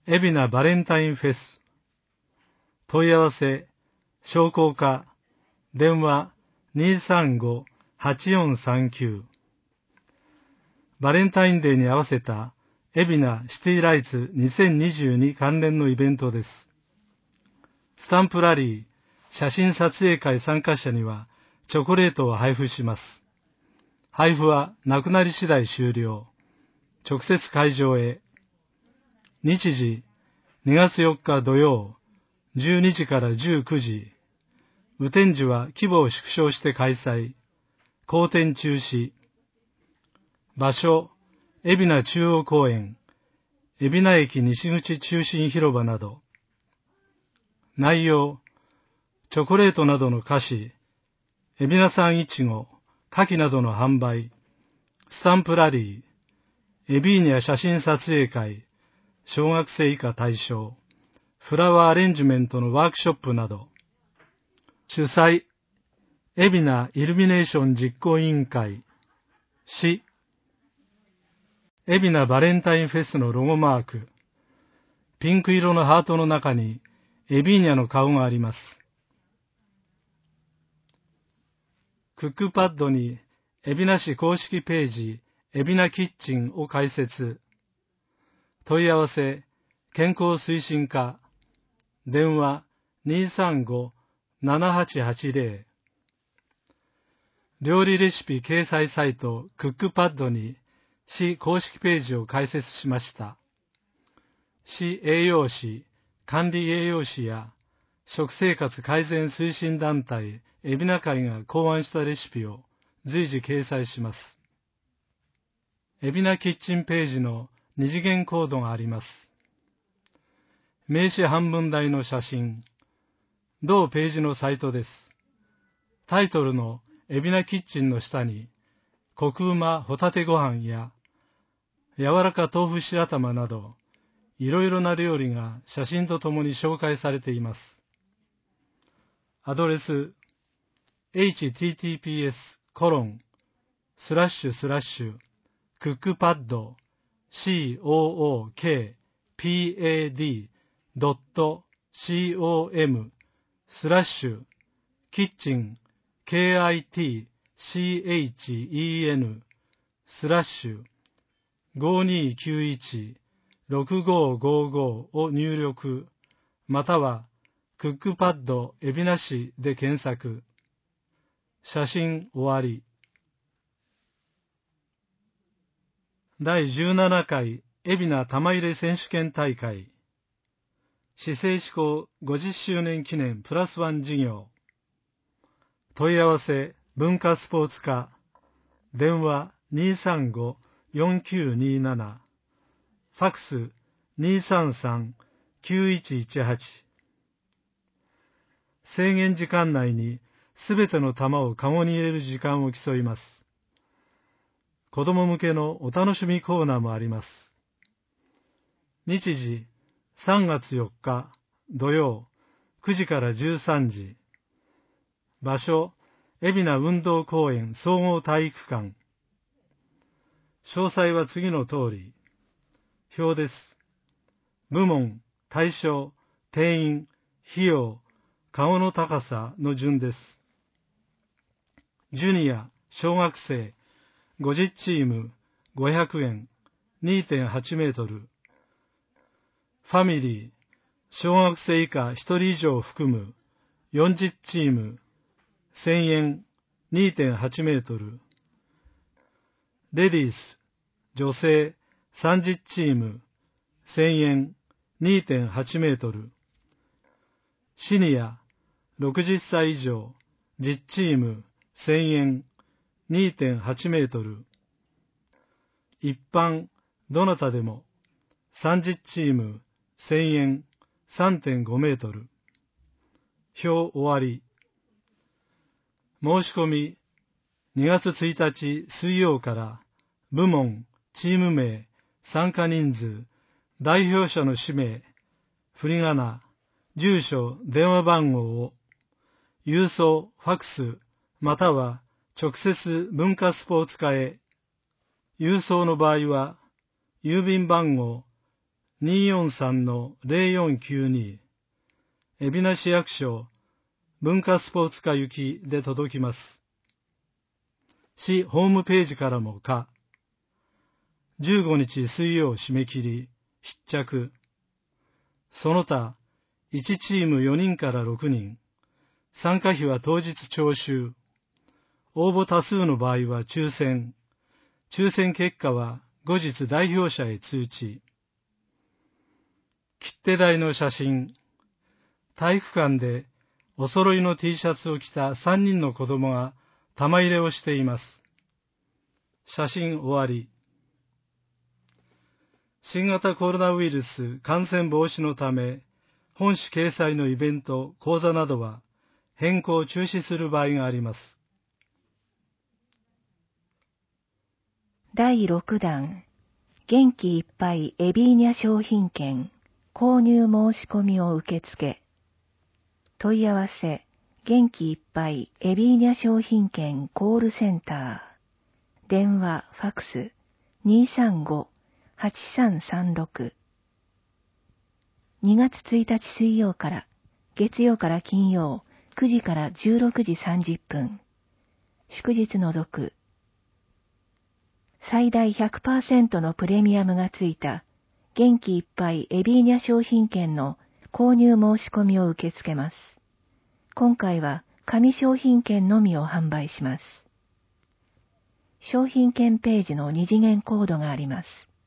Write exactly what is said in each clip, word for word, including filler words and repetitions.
海老名バレンタインフェス。問い合わせ、商工課、電話 にーさんご はちよんさんきゅう。バレンタインデーに合わせた海老名シティライツにせんにじゅうに関連のイベントです。スタンプラリー、写真撮影会参加者にはチョコレートを配布します。配布はなくなり次第終了。直接会場へ。日時、にがつよっか土曜、じゅうにじからじゅうくじ。雨天時は規模を縮小して開催。公展中止。場所、海老名中央公園、海老名駅西口中心広場など。内容、チョコレートなどの菓子、海老名産いちご、牡蠣などの販売、スタンプラリー、エビーニャ写真撮影会、小学生以下対象、フラワーアレンジメントのワークショップなど。主催、海老名イルミネーション実行委員会、市、海老名バレンタインフェスのロゴマーク、ピンク色のハートの中にエビーニャの顔があります。クックパッドに海老名市公式ページ、海老名キッチンを開設。問い合わせ、健康推進課、電話 にーさんご ななはちはちぜろ。料理レシピ掲載サイトクックパッドに市公式ページを開設しました。市栄養士、管理栄養士や食生活改善推進団体海老名会が考案したレシピを随時掲載します。海老名キッチンページの二次元コードがあります。名刺半分大の写真。同ページのサイトです。タイトルの海老名キッチンの下に、コクうまホタテご飯や、柔らか豆腐白玉など、いろいろな料理が写真とともに紹介されています。アドレス、エイチティーティーピーエスコロンスラッシュスラッシュクックパッド シーオーオーケーピーエーディードットコム スラッシュキッチン ケーアイティーシーエイチイーエヌ スラッシュごにーきゅういち ろくごーごーごーを入力、またはクックパッド海老名市で検索。写真終わり。だいじゅうななかい海老名玉入れ選手権大会。市政施行ごじゅっしゅうねん記念プラスワン事業。問い合わせ文化スポーツ課。電話 にーさんご よんきゅうにーなな。ファックス にーさんさん きゅういちいちはち。制限時間内にすべての玉をカゴに入れる時間を競います。子供向けのお楽しみコーナーもあります。日時、さんがつよっか土曜くじからじゅうさんじ。場所、海老名運動公園総合体育館。詳細は次の通り。表です。部門、対象、定員、費用、顔の高さの順です。ジュニア、小学生、ごじゅうチーム、ごひゃくえん、にてんはちメートル。ファミリー、小学生以下ひとり以上を含む、よんじゅうチーム、せんえん、にてんはちメートル。レディース、女性、さんじゅうチーム、せんえん、にてんはちメートル。シニア、ろくじゅっさい以上、じゅうチーム、せんえん、にてんはちメートル。一般、どなたでも、さんじゅうチーム、せんえん、さんてんごメートル。表終わり。申し込み、にがつついたち水曜から、部門、チーム名、参加人数、代表者の氏名、振り仮名、住所、電話番号を、郵送、ファックス、または直接文化スポーツ課へ。郵送の場合は、郵便番号にーよんさんのゼロよんきゅうに、海老名市役所文化スポーツ課行きで届きます。市ホームページからもか、じゅうごにち水曜締め切り、必着。その他、いちチームよにんからろくにん、参加費は当日徴収、応募多数の場合は抽選、抽選結果は後日代表者へ通知。切手台の写真、体育館でお揃いの T シャツを着たさんにんの子供が玉入れをしています。写真終わり。新型コロナウイルス感染防止のため、本誌掲載のイベント、講座などは変更中止する場合があります。 だいろくだん、元気いっぱいエビーニャ商品券購入申し込みを受付。問い合わせ、元気いっぱいエビーニャ商品券コールセンター。電話、ファクス、にーさんご、はちさんさんろく。にがつついたち水曜から、月曜から金曜、くじからじゅうろくじさんじゅっぷん。祝日除く。最大 ひゃくパーセント のプレミアムがついた、元気いっぱいエビーニャ商品券の購入申し込みを受け付けます。今回は紙商品券のみを販売します。商品券ページのに次元コードがあります。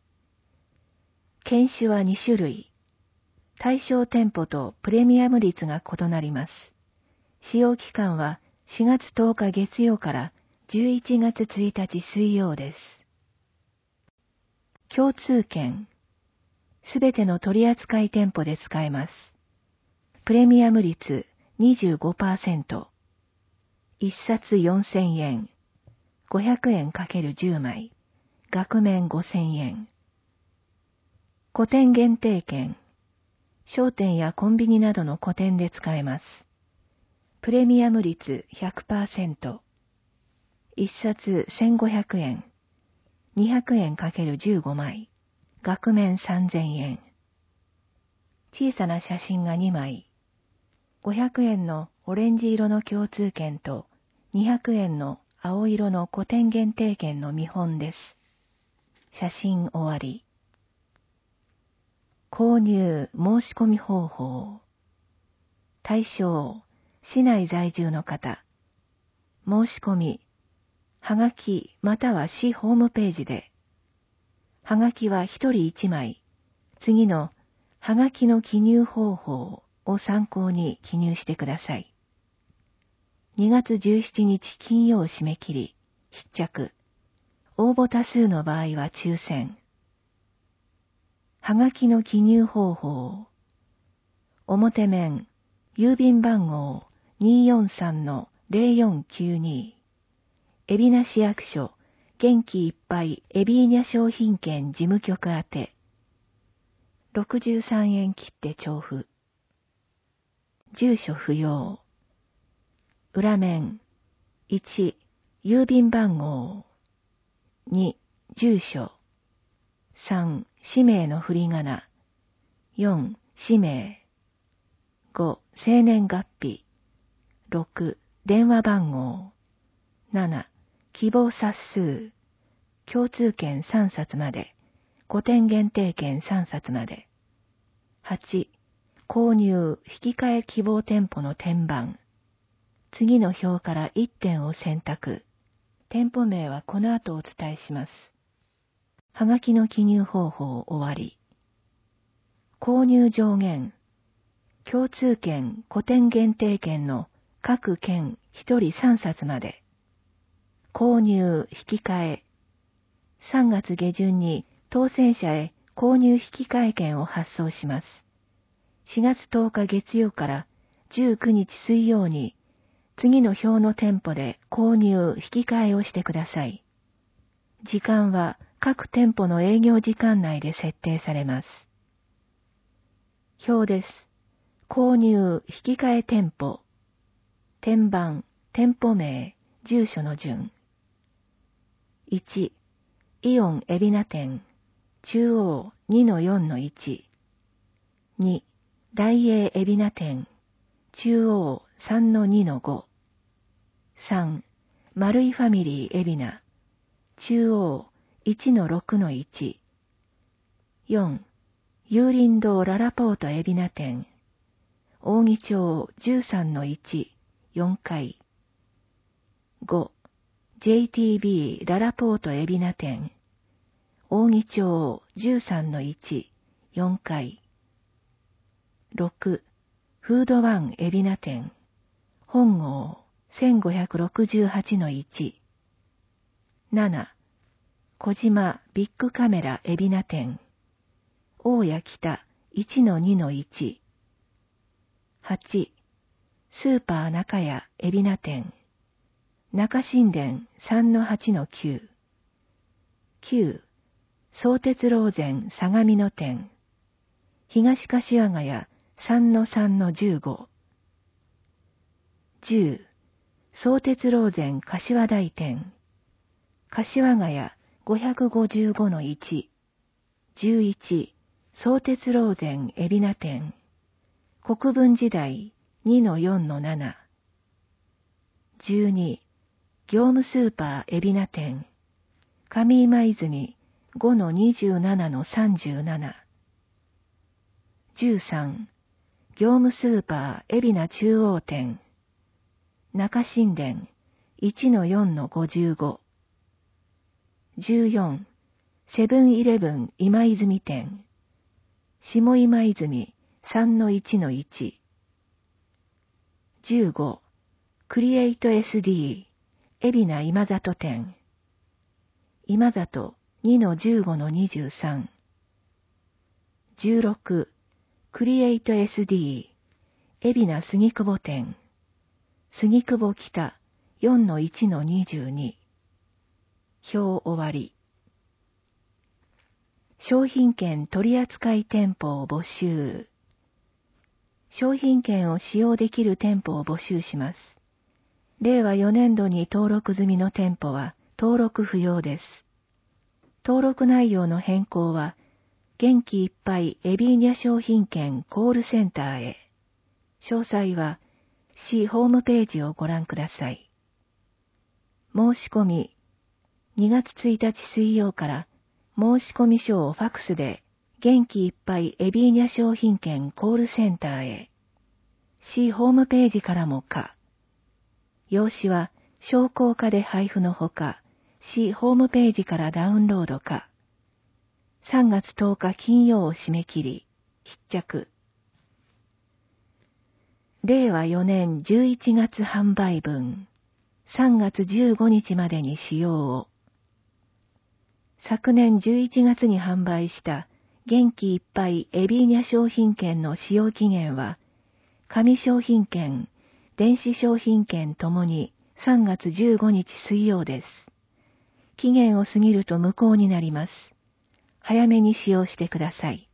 券種はにしゅるい。対象店舗とプレミアム率が異なります。使用期間はしがつとおか月曜からじゅういちがつついたち水曜です。共通券。すべての取扱店舗で使えます。プレミアム率 にじゅうごパーセント。いっさつよんせんえん。ごひゃくえん ×じゅう 枚。額面ごせんえん。個展限定券。商店やコンビニなどの個展で使えます。プレミアム率 ひゃくパーセント。いっさつせんごひゃくえん。にひゃくえん ×じゅうご 枚。額面さんぜんえん。小さな写真がにまい。ごひゃくえんのオレンジ色の共通券とにひゃくえんの青色の個展限定券の見本です。写真終わり。購入申し込み方法。対象、市内在住の方。申し込み、はがきまたは市ホームページで。はがきはひとりいちまい。次のはがきの記入方法を参考に記入してください。にがつじゅうしちにち金曜締め切り、必着。応募多数の場合は抽選。はがきの記入方法。表面、郵便番号 にーよんさんのゼロよんきゅうに。海老名市役所、元気いっぱいエビーニャ商品券事務局宛て。ろくじゅうさんえん切手調布。住所不要。裏面、いち、郵便番号。に、住所。さん、氏名の振り仮名。よん、氏名。ご、生年月日。ろく、電話番号。なな、希望冊数。共通券さんさつまで。個展限定券さんさつまで。はち、購入引き換え希望店舗の天板。次の表からいってんを選択。店舗名はこの後お伝えします。はがきの記入方法終わり。購入上限。共通券、個展限定券の各券ひとりさんさつまで。購入引き換え。さんがつ下旬に当選者へ購入引き換え券を発送します。しがつとおか月曜からじゅうくにち水曜に次の表の店舗で購入引き換えをしてください。時間は各店舗の営業時間内で設定されます。表です。購入引き換え店舗。天板、店舗名、住所の順。いち、イオン海老名店。 中央 にのよんのいち。に、大英海老名店、中央 さんのにのご。さん、丸いファミリー海老名、中央 いちのろくのいち。よん、有林堂ララポート海老名店、扇町 じゅうさんのいち、よんかい。ご、ジェイティービー ララポート海老名店、扇町 じゅうさんのいち、よんかい。ろく、フードワン海老名店、本郷 せんごひゃくろくじゅうはちのいち。なな、小島ビッグカメラ海老名店、大谷北 いちのにのいち。はち、スーパー中屋海老名店、中新田 さんのはちのきゅう。きゅう、相鉄ローゼン相模野店、東柏ヶ谷 さんのさんのじゅうご。じゅう、相鉄ローゼン柏台店、柏ヶ谷 ごひゃくごじゅうごのいち。じゅういち、相鉄ローゼン海老名店、国分時代 にのよんのなな。じゅうに、業務スーパー海老名店、上今泉 ごのにじゅうななのさんじゅうなな。じゅうさん、業務スーパー海老名中央店、中新田 いちのよんのごじゅうご。じゅうよん、セブンイレブン今泉店、下今泉 さんのいちのいち。じゅうご、クリエイト エスディー 海老名今里店、今里 にのじゅうごのにじゅうさん。じゅうろく、クリエイト エスディー 海老名杉久保店、杉久保北 よんのいちのにじゅうに。表終わり。商品券取扱店舗を募集。商品券を使用できる店舗を募集します。れいわよねんどに登録済みの店舗は登録不要です。登録内容の変更は、元気いっぱいエビーニャ商品券コールセンターへ。詳細は、市ホームページをご覧ください。申し込み、にがつついたち水曜から申し込み書をファクスで元気いっぱいエビーニャ商品券コールセンターへ。市ホームページからもか。用紙は商工課で配布のほか、市ホームページからダウンロードか。さんがつとおか金曜を締め切り、必着。れいわよねんじゅういちがつ販売分、さんがつじゅうごにちまでに使用を。昨年じゅういちがつに販売した元気いっぱいエビーニャ商品券の使用期限は、紙商品券、電子商品券ともにさんがつじゅうごにち水曜です。期限を過ぎると無効になります。早めに使用してください。